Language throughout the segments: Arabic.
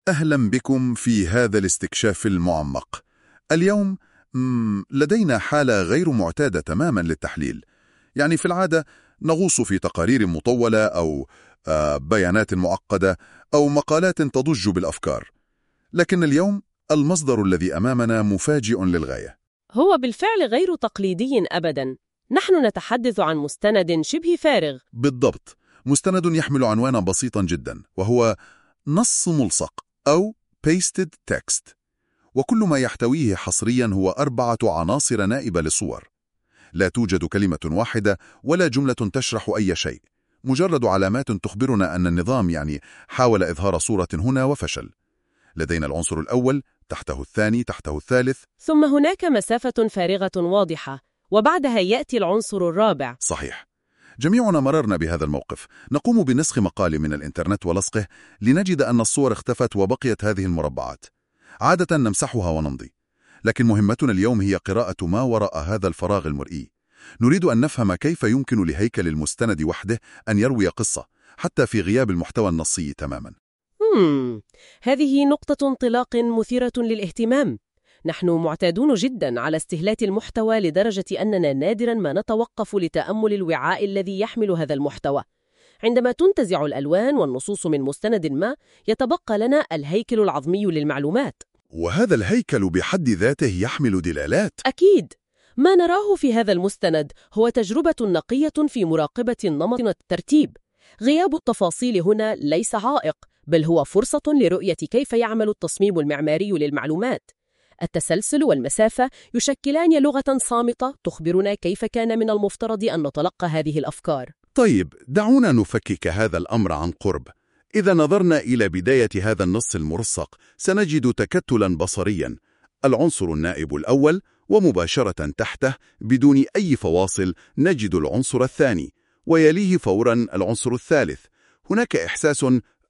أهلا بكم في هذا الاستكشاف المعمق. اليوم لدينا حالة غير معتادة تماما للتحليل. يعني في العادة نغوص في تقارير مطولة أو بيانات معقدة أو مقالات تضج بالأفكار، لكن اليوم المصدر الذي أمامنا مفاجئ للغاية. هو بالفعل غير تقليدي أبداً. نحن نتحدث عن مستند شبه فارغ. بالضبط، مستند يحمل عنوانا بسيطا جدا، وهو نص ملصق أو pasted text، وكل ما يحتويه حصريا هو 4 عناصر نائبة لصور. لا توجد كلمة واحدة ولا جملة تشرح أي شيء، مجرد علامات تخبرنا أن النظام حاول إظهار صورة هنا وفشل. لدينا العنصر الأول، تحته الثاني، تحته الثالث، ثم هناك مسافة فارغة واضحة، وبعدها يأتي العنصر الرابع. صحيح. جميعنا مررنا بهذا الموقف. نقوم بنسخ مقال من الإنترنت ولصقه لنجد أن الصور اختفت وبقيت هذه المربعات. عادة نمسحها ونمضي، لكن مهمتنا اليوم هي قراءة ما وراء هذا الفراغ المرئي. نريد أن نفهم كيف يمكن لهيكل المستند وحده أن يروي قصة حتى في غياب المحتوى النصي تماما. هذه نقطة انطلاق مثيرة للاهتمام. نحن معتادون جدا على استهلاك المحتوى لدرجة أننا نادرا ما نتوقف لتأمل الوعاء الذي يحمل هذا المحتوى. عندما تنتزع الألوان والنصوص من مستند ما، يتبقى لنا الهيكل العظمي للمعلومات. وهذا الهيكل بحد ذاته يحمل دلالات. أكيد. ما نراه في هذا المستند هو تجربة نقية في مراقبة النمط والترتيب. غياب التفاصيل هنا ليس عائق، بل هو فرصة لرؤية كيف يعمل التصميم المعماري للمعلومات. التسلسل والمسافة يشكلان لغة صامتة تخبرنا كيف كان من المفترض أن نتلقى هذه الأفكار. طيب، دعونا نفكك هذا الأمر عن قرب. إذا نظرنا إلى بداية هذا النص المرصق، سنجد تكتلا بصريا. العنصر النائب الأول، ومباشرة تحته بدون أي فواصل نجد العنصر الثاني، ويليه فورا العنصر الثالث. هناك إحساس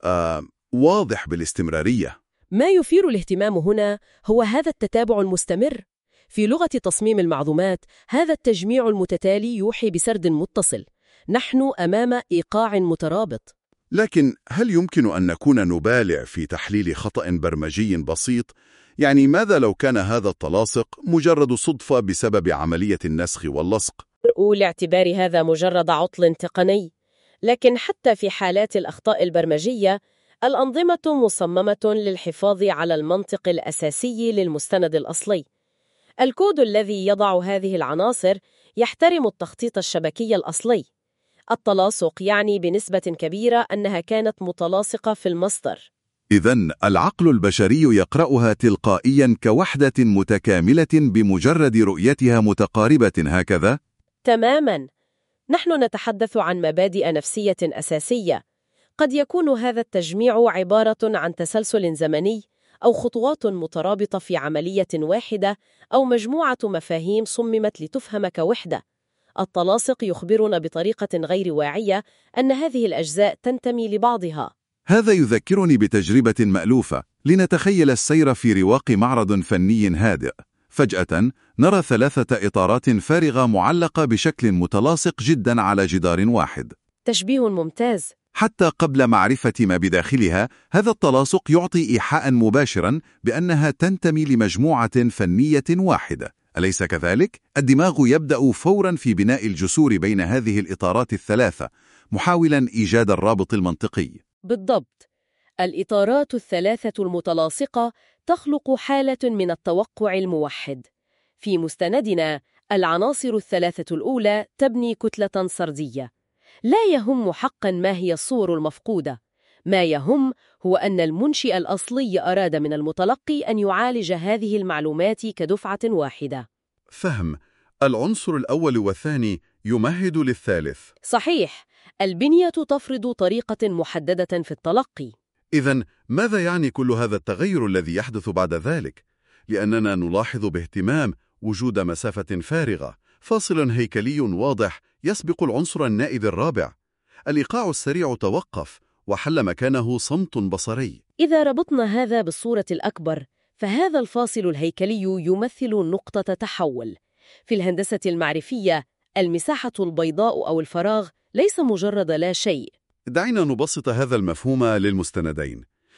واضح بالاستمرارية. ما يثير الاهتمام هنا هو هذا التتابع المستمر. في لغة تصميم المعلومات، هذا التجميع المتتالي يوحي بسرد متصل. نحن أمام إيقاع مترابط. لكن هل يمكن أن نكون نبالع في تحليل خطأ برمجي بسيط؟ يعني ماذا لو كان هذا التلاصق مجرد صدفة بسبب عملية النسخ واللصق؟ لاعتبار هذا مجرد عطل تقني. لكن حتى في حالات الأخطاء البرمجية، الأنظمة مصممة للحفاظ على المنطق الأساسي للمستند الأصلي. الكود الذي يضع هذه العناصر يحترم التخطيط الشبكي الأصلي. التلاصق يعني بنسبة كبيرة أنها كانت متلاصقة في المصدر. إذن العقل البشري يقرأها تلقائيا كوحدة متكاملة بمجرد رؤيتها متقاربة هكذا؟ تماما. نحن نتحدث عن مبادئ نفسية أساسية. قد يكون هذا التجميع عبارة عن تسلسل زمني، أو خطوات مترابطة في عملية واحدة، أو مجموعة مفاهيم صممت لتفهم كوحدة. التلاصق يخبرنا بطريقة غير واعية أن هذه الأجزاء تنتمي لبعضها. هذا يذكرني بتجربة مألوفة. لنتخيل السير في رواق معرض فني هادئ. فجأة نرى 3 إطارات فارغة معلقة بشكل متلاصق جدا على جدار واحد. تشبيه ممتاز. حتى قبل معرفة ما بداخلها، هذا التلاصق يعطي إيحاء مباشرا بأنها تنتمي لمجموعة فنية واحدة. أليس كذلك؟ الدماغ يبدأ فورا في بناء الجسور بين هذه الإطارات ال3، محاولا إيجاد الرابط المنطقي. بالضبط. الإطارات ال3 المتلاصقة تخلق حالة من التوقع الموحد. في مستندنا، العناصر ال3 الأولى تبني كتلة سردية. لا يهم حقا ما هي الصور المفقودة. ما يهم هو أن المنشئ الأصلي أراد من المتلقي أن يعالج هذه المعلومات كدفعة واحدة. فهم. العنصر الأول والثاني يمهد للثالث. صحيح. البنية تفرض طريقة محددة في التلقي. إذن ماذا يعني كل هذا التغير الذي يحدث بعد ذلك؟ لأننا نلاحظ باهتمام وجود مسافة فارغة، فاصل هيكلي واضح يسبق العنصر النائب الرابع. الإيقاع السريع توقف وحل مكانه صمت بصري. إذا ربطنا هذا بالصورة الأكبر، فهذا الفاصل الهيكلي يمثل نقطة تحول. في الهندسة المعرفية، المساحة البيضاء أو الفراغ ليس مجرد لا شيء. دعينا نبسط هذا المفهوم للمستندين.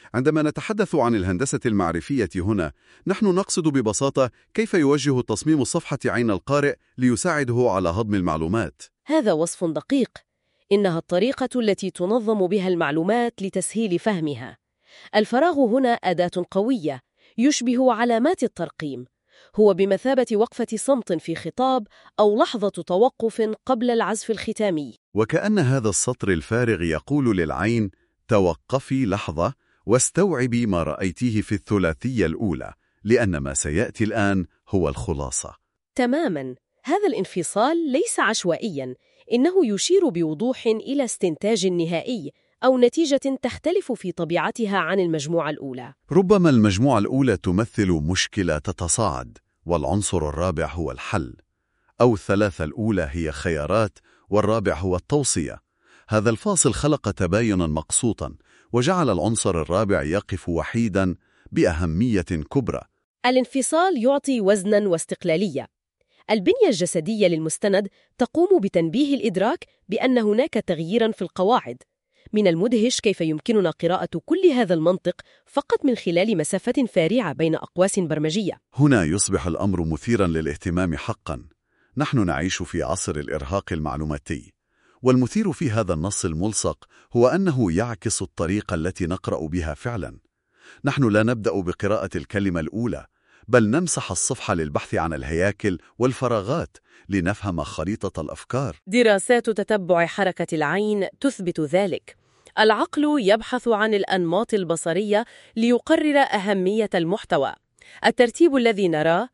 عندما نتحدث عن الهندسة المعرفية هنا، نحن نقصد ببساطة كيف يوجه تصميم الصفحة عين القارئ ليساعده على هضم المعلومات. هذا وصف دقيق. إنها الطريقة التي تنظم بها المعلومات لتسهيل فهمها. الفراغ هنا أداة قوية يشبه علامات الترقيم. هو بمثابة وقفة صمت في خطاب أو لحظة توقف قبل العزف الختامي. وكأن هذا السطر الفارغ يقول للعين: توقفي لحظة واستوعبي ما رأيتيه في الثلاثية الأولى، لأن ما سيأتي الآن هو الخلاصة. تماماً. هذا الانفصال ليس عشوائياً، إنه يشير بوضوح إلى استنتاج نهائي أو نتيجة تختلف في طبيعتها عن المجموعة الأولى. ربما المجموعة الأولى تمثل مشكلة تتصاعد، والعنصر الرابع هو الحل، أو الثلاثة الأولى هي خيارات، والرابع هو التوصية. هذا الفاصل خلق تبايناً مقسوطاً، وجعل العنصر الرابع يقف وحيداً بأهمية كبرى. الانفصال يعطي وزناً واستقلالية. البنية الجسدية للمستند تقوم بتنبيه الإدراك بأن هناك تغييراً في القواعد. من المدهش كيف يمكننا قراءة كل هذا المنطق فقط من خلال مسافة فارعة بين أقواس برمجية. هنا يصبح الأمر مثيراً للاهتمام حقاً. نحن نعيش في عصر الإرهاق المعلوماتي، والمثير في هذا النص الملصق هو أنه يعكس الطريقة التي نقرأ بها فعلاً. نحن لا نبدأ بقراءة الكلمة الأولى، بل نمسح الصفحة للبحث عن الهياكل والفراغات لنفهم خريطة الأفكار. دراسات تتبع حركة العين تثبت ذلك. العقل يبحث عن الأنماط البصرية ليقرر أهمية المحتوى. الترتيب الذي نراه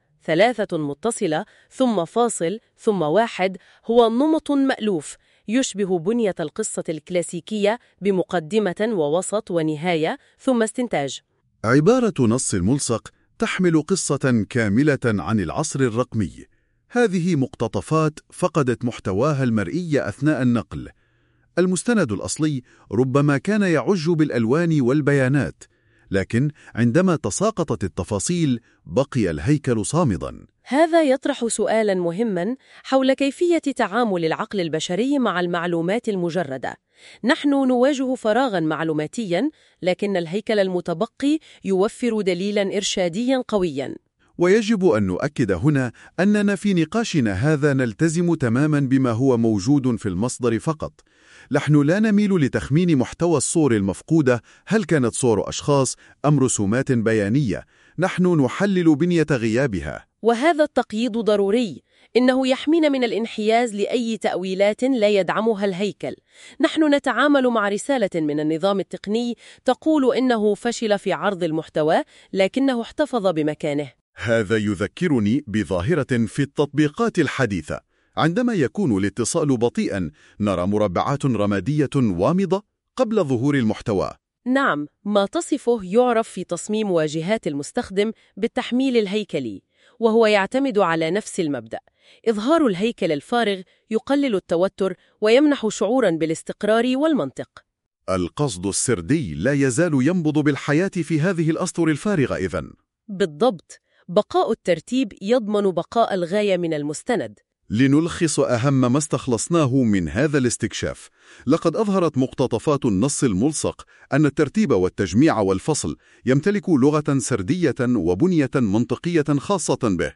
3 متصلة ثم فاصل ثم 1 هو نمط مألوف يشبه بنية القصة الكلاسيكية بمقدمة ووسط ونهاية ثم استنتاج. عبارة نص الملصق تحمل قصة كاملة عن العصر الرقمي. هذه مقتطفات فقدت محتواها المرئي أثناء النقل. المستند الأصلي ربما كان يعج بالألوان والبيانات، لكن عندما تساقطت التفاصيل بقي الهيكل صامداً. هذا يطرح سؤالاً مهماً حول كيفية تعامل العقل البشري مع المعلومات المجردة. نحن نواجه فراغاً معلوماتياً، لكن الهيكل المتبقي يوفر دليلاً إرشادياً قوياً. ويجب أن نؤكد هنا أننا في نقاشنا هذا نلتزم تماماً بما هو موجود في المصدر فقط. نحن لا نميل لتخمين محتوى الصور المفقودة، هل كانت صور أشخاص أم رسومات بيانية. نحن نحلل بنية غيابها. وهذا التقييد ضروري. إنه يحمينا من الانحياز لأي تأويلات لا يدعمها الهيكل. نحن نتعامل مع رسالة من النظام التقني تقول إنه فشل في عرض المحتوى، لكنه احتفظ بمكانه. هذا يذكرني بظاهرة في التطبيقات الحديثة. عندما يكون الاتصال بطيئاً نرى مربعات رمادية وامضة قبل ظهور المحتوى. نعم، ما تصفه يعرف في تصميم واجهات المستخدم بالتحميل الهيكلي، وهو يعتمد على نفس المبدأ. إظهار الهيكل الفارغ يقلل التوتر ويمنح شعوراً بالاستقرار والمنطق. القصد السردي لا يزال ينبض بالحياة في هذه الأسطر الفارغة إذن. بالضبط. بقاء الترتيب يضمن بقاء الغاية من المستند. لنلخص أهم ما استخلصناه من هذا الاستكشاف، لقد أظهرت مقتطفات النص الملصق أن الترتيب والتجميع والفصل يمتلك لغة سردية وبنية منطقية خاصة به.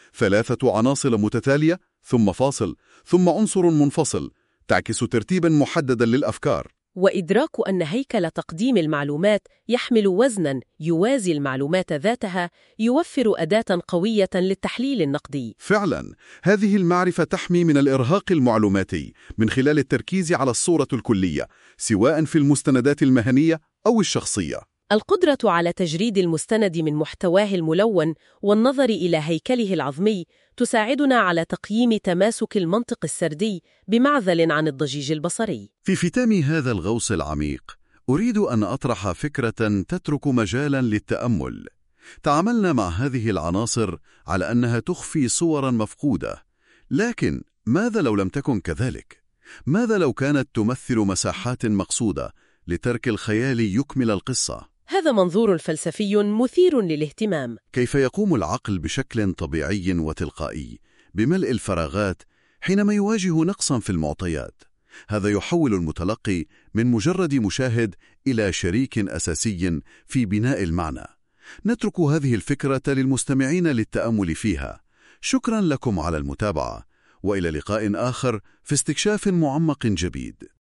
3 عناصر متتالية ثم فاصل ثم عنصر منفصل تعكس ترتيبا محددا للأفكار. وإدراك أن هيكل تقديم المعلومات يحمل وزناً يوازي المعلومات ذاتها يوفر أداة قوية للتحليل النقدي. فعلاً، هذه المعرفة تحمي من الإرهاق المعلوماتي من خلال التركيز على الصورة الكلية، سواء في المستندات المهنية أو الشخصية. القدرة على تجريد المستند من محتواه الملون والنظر إلى هيكله العظمي تساعدنا على تقييم تماسك المنطق السردي بمعزل عن الضجيج البصري. في ختام هذا الغوص العميق، أريد أن أطرح فكرة تترك مجالاً للتأمل. تعاملنا مع هذه العناصر على أنها تخفي صوراً مفقودة، لكن ماذا لو لم تكن كذلك؟ ماذا لو كانت تمثل مساحات مقصودة لترك الخيال يكمل القصة؟ هذا منظور فلسفي مثير للاهتمام. كيف يقوم العقل بشكل طبيعي وتلقائي بملء الفراغات حينما يواجه نقصاً في المعطيات؟ هذا يحول المتلقي من مجرد مشاهد إلى شريك أساسي في بناء المعنى. نترك هذه الفكرة للمستمعين للتأمل فيها. شكرا لكم على المتابعة، وإلى لقاء آخر في استكشاف معمق جديد.